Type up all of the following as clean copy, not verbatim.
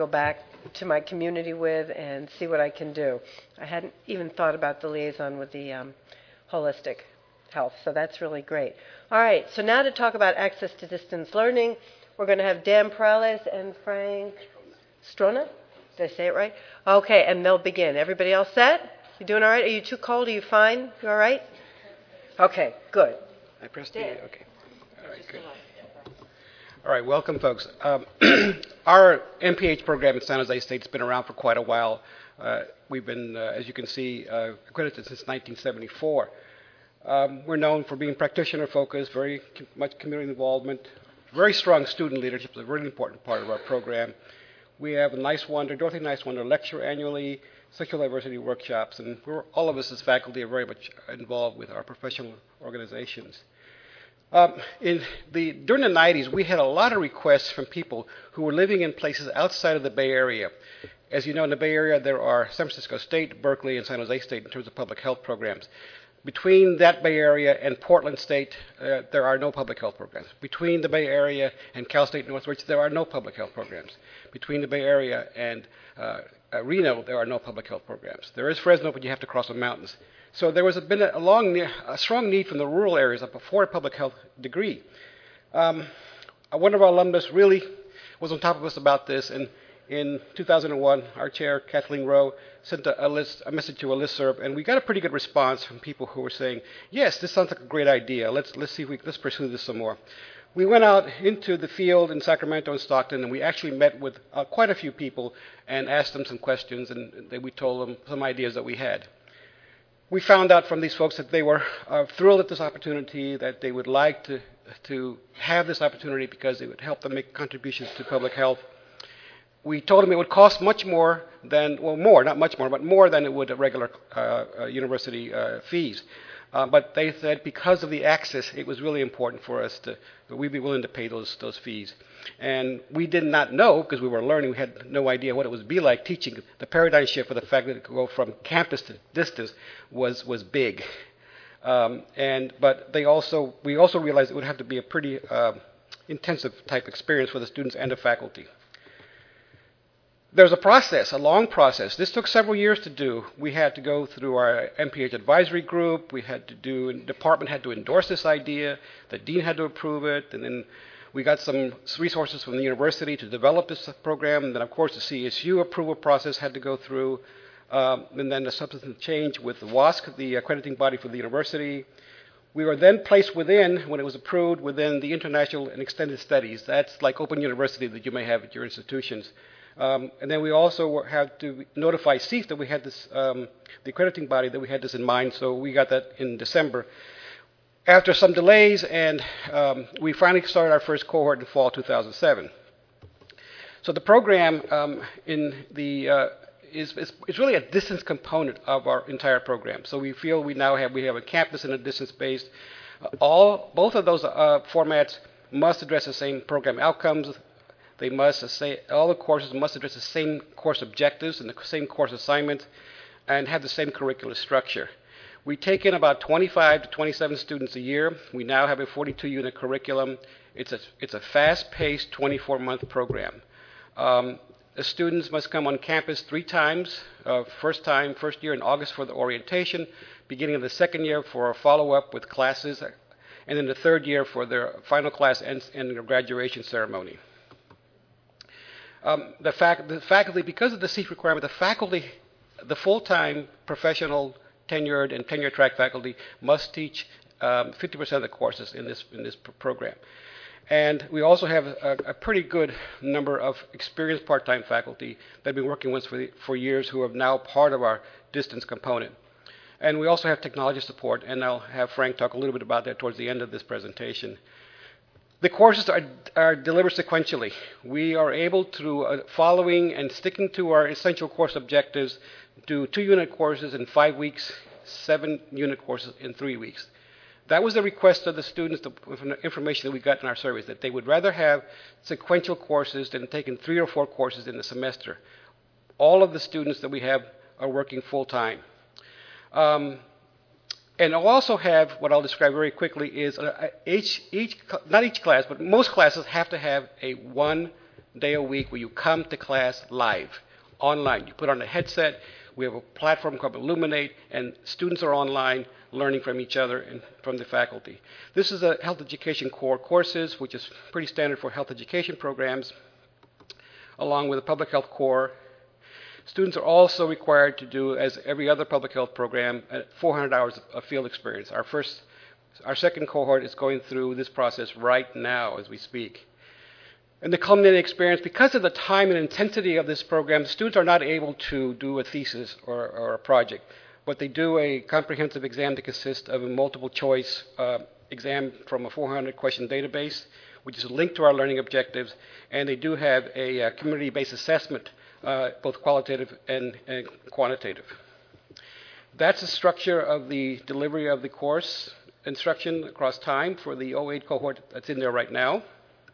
go back to my community with and see what I can do. I hadn't even thought about the liaison with the holistic health, so that's really great. All right, so now to talk about access to distance learning, we're going to have Dan Perales and Frank Strona. Did I say it right? Okay, and they'll begin. Everybody else set? You doing all right? Are you too cold? Are you fine? You all right? Okay, good. I pressed Dan. the, okay. All right, good. All right, welcome, folks. Our MPH program at San Jose State has been around for quite a while. We've been, as you can see, accredited since 1974. We're known for being practitioner-focused, very much community involvement, very strong student leadership is a really important part of our program. We have a Dorothy Nice-Wonder lecture annually, sexual diversity workshops, and all of us as faculty are very much involved with our professional organizations. During the 90s, we had a lot of requests from people who were living in places outside of the Bay Area. As you know, in the Bay Area, there are San Francisco State, Berkeley, and San Jose State in terms of public health programs. Between that Bay Area and Portland State, there are no public health programs. Between the Bay Area and Cal State Northridge, there are no public health programs. Between the Bay Area and Reno, there are no public health programs. There is Fresno, but you have to cross the mountains. So there was been a strong need from the rural areas for a public health degree. One of our alumnus really was on top of us about this, and in 2001, our chair, Kathleen Rowe, sent a message to a listserv, and we got a pretty good response from people who were saying, yes, this sounds like a great idea. Let's pursue this some more. We went out into the field in Sacramento and Stockton, and we actually met with quite a few people and asked them some questions, and we told them some ideas that we had. We found out from these folks that they were thrilled at this opportunity, that they would like to have this opportunity because it would help them make contributions to public health. We told them it would cost much more than, well, more, not much more, but more than it would at regular university fees. But they said because of the access, it was really important for us that we'd be willing to pay those fees. And we did not know, because we were learning, we had no idea what it would be like teaching. The paradigm shift for the fact that it could go from campus to distance was big. But we also realized it would have to be a pretty intensive type experience for the students and the faculty. There's a process, a long process. This took several years to do. We had to go through our MPH advisory group. The department had to endorse this idea. The dean had to approve it. And then we got some resources from the university to develop this program. And then, of course, the CSU approval process had to go through. And then the substantive change with the WASC, the accrediting body for the university. We were then placed within, when it was approved, within the international and extended studies. That's like open university that you may have at your institutions. And then we also had to notify CEF that we had this, the accrediting body, that we had this in mind, so we got that in December. After some delays, and we finally started our first cohort in fall 2007. So the program is really a distance component of our entire program. So we feel we have a campus and a distance-based. Both of those formats must address the same program outcomes. All the courses must address the same course objectives and the same course assignment and have the same curricular structure. We take in about 25 to 27 students a year. We now have a 42-unit curriculum. It's a fast-paced 24-month program. The students must come on campus 3 times. First year in August for the orientation, beginning of the second year for a follow-up with classes, and then the third year for their final class and their graduation ceremony. The faculty, because of the CEF requirement, the full-time professional tenured and tenure-track faculty must teach 50% of the courses in this program. And we also have a pretty good number of experienced part-time faculty that have been working with us for years who are now part of our distance component. And we also have technology support, and I'll have Frank talk a little bit about that towards the end of this presentation. The courses are delivered sequentially. We are able, through following and sticking to our essential course objectives, do 2-unit courses in 5 weeks, 7-unit courses in 3 weeks. That was the request of the students, the information that we got in our surveys, that they would rather have sequential courses than taking 3 or 4 courses in the semester. All of the students that we have are working full-time. And I'll also have, what I'll describe very quickly, is not each class, but most classes have to have a 1 day a week where you come to class live, online. You put on a headset. We have a platform called Illuminate, and students are online learning from each other and from the faculty. This is a health education core courses, which is pretty standard for health education programs, along with a public health core. Students are also required to do, as every other public health program, 400 hours of field experience. Our second cohort is going through this process right now as we speak. And the culminating experience, because of the time and intensity of this program, students are not able to do a thesis or a project, but they do a comprehensive exam that consists of a multiple choice exam from a 400-question database, which is linked to our learning objectives, and they do have a community-based assessment, both qualitative and quantitative. That's the structure of the delivery of the course instruction across time for the 08 cohort that's in there right now.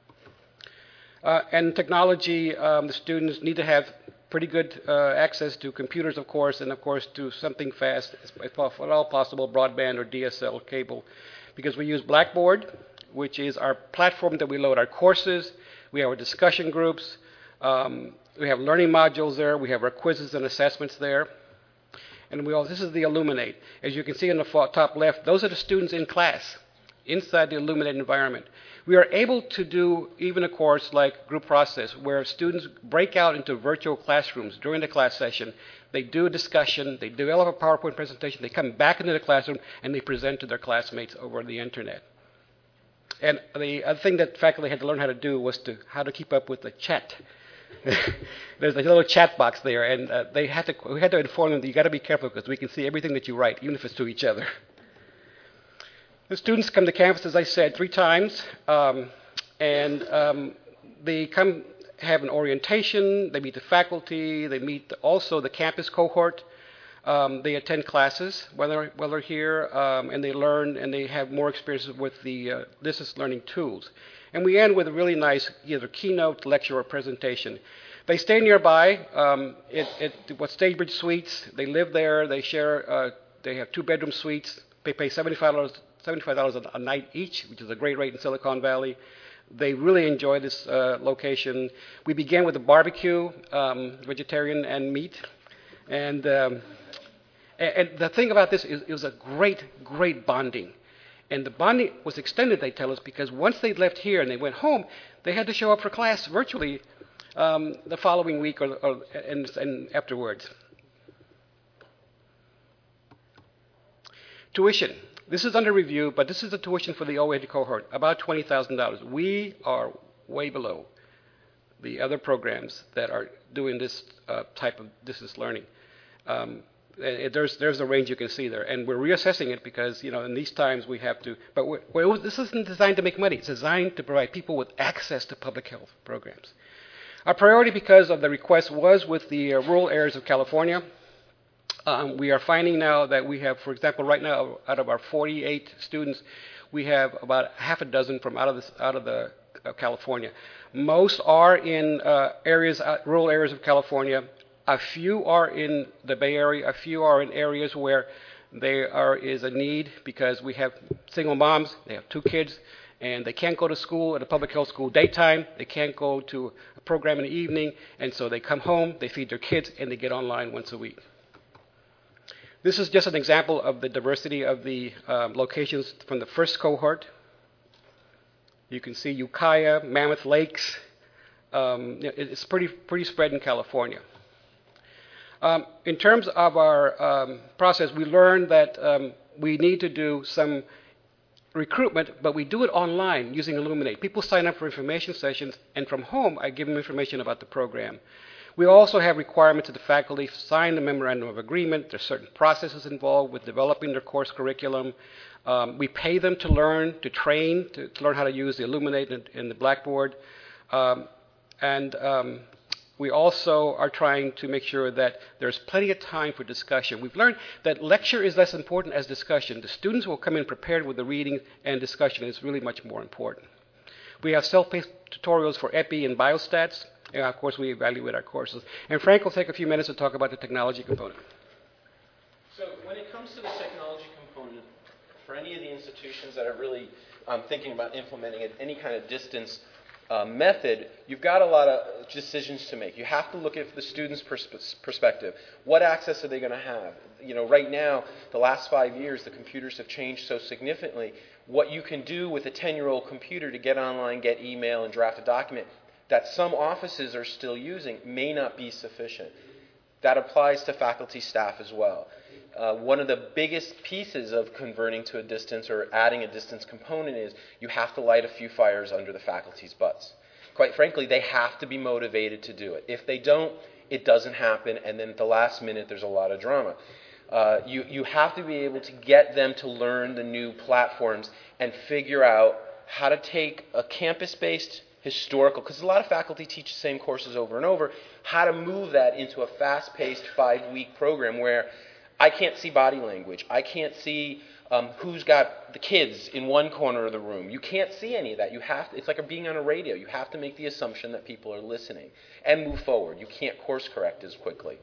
And technology, the students need to have pretty good access to computers, of course, and of course to something fast, if at all possible, broadband or DSL cable, because we use Blackboard, which is our platform that we load our courses. We have our discussion groups. We have learning modules there. We have our quizzes and assessments there. And this is the Illuminate. As you can see in the top left, those are the students in class, inside the Illuminate environment. We are able to do even a course like group process, where students break out into virtual classrooms during the class session. They do a discussion, they develop a PowerPoint presentation, they come back into the classroom, and they present to their classmates over the internet. And the other thing that faculty had to learn how to do was how to keep up with the chat. There's a little chat box there, and we had to inform them that you got to be careful because we can see everything that you write, even if it's to each other. The students come to campus, as I said, 3 times, and they come have an orientation. They meet the faculty. They meet also the campus cohort. They attend classes while they're here, and they learn, and they have more experiences with the distance learning tools. And we end with a really nice either keynote, lecture, or presentation. They stay nearby at what Stagebridge Suites. They live there. They share. They have 2-bedroom suites. They pay $75 a night each, which is a great rate in Silicon Valley. They really enjoy this location. We began with a barbecue, vegetarian and meat. And the thing about this is it was a great bonding. And the bonding was extended, they tell us, because once they left here and they went home, they had to show up for class virtually the following week and afterwards. Tuition. This is under review, but this is the tuition for the 08 cohort, about $20,000. We are way below the other programs that are doing this type of distance learning. There's a range you can see there, and we're reassessing it because in these times we have to. But this isn't designed to make money. It's designed to provide people with access to public health programs. Our priority, because of the request, was with the rural areas of California. We are finding now that we have, for example, right now, out of our 48 students, we have about half a dozen from out of California. Most are in rural areas of California. A few are in the Bay Area. A few are in areas where there is a need because we have single moms. They have 2 kids, and they can't go to school at a public health school daytime. They can't go to a program in the evening, and so they come home, they feed their kids, and they get online once a week. This is just an example of the diversity of the locations from the first cohort. You can see Ukiah, Mammoth Lakes. It's pretty spread in California. In terms of our process, we learned that we need to do some recruitment, but we do it online using Illuminate. People sign up for information sessions, and from home, I give them information about the program. We also have requirements that the faculty sign the memorandum of agreement. There's certain processes involved with developing their course curriculum. We pay them to learn, to train, to learn how to use the Illuminate and the Blackboard. We also are trying to make sure that there's plenty of time for discussion. We've learned that lecture is less important as discussion. The students will come in prepared with the reading and discussion. It's really much more important. We have self-paced tutorials for EPI and biostats. And of course, we evaluate our courses. And Frank will take a few minutes to talk about the technology component. So when it comes to the technology component, for any of the institutions that are really thinking about implementing any kind of distance method, you've got a lot of decisions to make. You have to look at the student's perspective. What access are they going to have? Right now, the last 5 years, the computers have changed so significantly. What you can do with a 10-year-old computer to get online, get email, and draft a document that some offices are still using may not be sufficient. That applies to faculty staff as well. One of the biggest pieces of converting to a distance or adding a distance component is you have to light a few fires under the faculty's butts. Quite frankly, they have to be motivated to do it. If they don't, it doesn't happen, and then at the last minute there's a lot of drama. You have to be able to get them to learn the new platforms and figure out how to take a campus-based historical, because a lot of faculty teach the same courses over and over, how to move that into a fast-paced 5-week program where I can't see body language. I can't see who's got the kids in one corner of the room. You can't see any of that. It's like being on a radio. You have to make the assumption that people are listening and move forward. You can't course correct as quickly.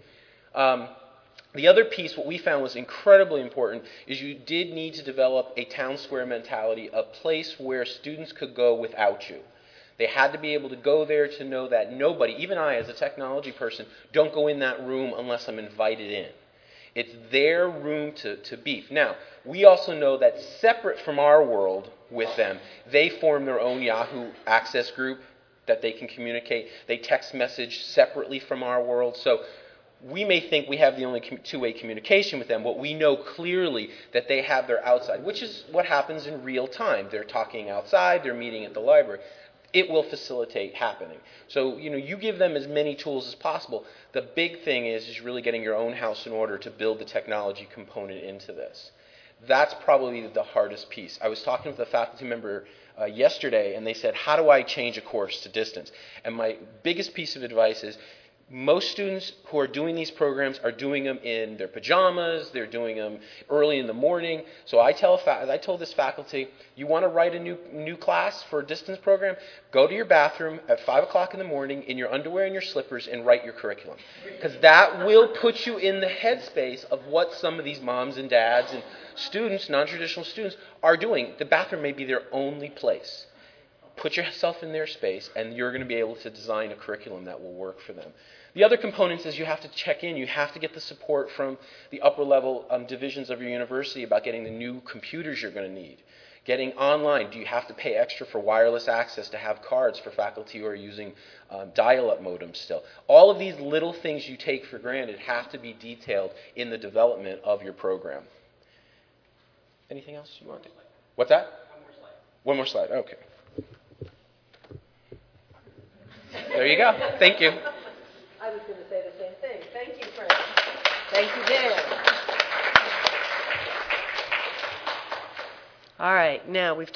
The other piece, what we found was incredibly important, is you did need to develop a town square mentality, a place where students could go without you. They had to be able to go there to know that nobody, even I as a technology person, don't go in that room unless I'm invited in. It's their room to beef. Now, we also know that separate from our world with them, they form their own Yahoo Access group that they can communicate. They text message separately from our world. So we may think we have the only two-way communication with them, but we know clearly that they have their outside, which is what happens in real time. They're talking outside, they're meeting at the library. It will facilitate happening. So, you give them as many tools as possible. The big thing is really getting your own house in order to build the technology component into this. That's probably the hardest piece. I was talking with a faculty member yesterday, and they said, how do I change a course to distance? And my biggest piece of advice is, most students who are doing these programs are doing them in their pajamas. They're doing them early in the morning. So I told this faculty, you want to write a new class for a distance program? Go to your bathroom at 5 o'clock in the morning in your underwear and your slippers and write your curriculum. Because that will put you in the headspace of what some of these moms and dads and students, non-traditional students, are doing. The bathroom may be their only place. Put yourself in their space, and you're going to be able to design a curriculum that will work for them. The other components is you have to check in. You have to get the support from the upper-level divisions of your university about getting the new computers you're going to need. Getting online. Do you have to pay extra for wireless access to have cards for faculty who are using dial-up modems still? All of these little things you take for granted have to be detailed in the development of your program. Anything else you want to? What's that? One more slide. Okay. There you go. Thank you. I was going to say the same thing. Thank you, Frank. Thank you, Dan. All right, now we've